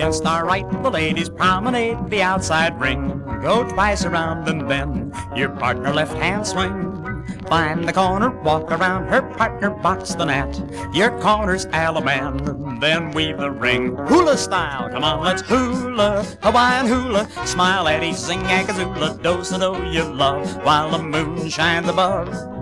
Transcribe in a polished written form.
and star right. The ladies promenade the outside ring. Go twice around and then your partner left hand swing. Find the corner, walk around, her partner box the net. Your corner's Alabama, then weave the ring. Hula style, come on, let's hula, Hawaiian hula. Smile, Eddie, sing Akazula, do-sa-do you love, while the moon shines above.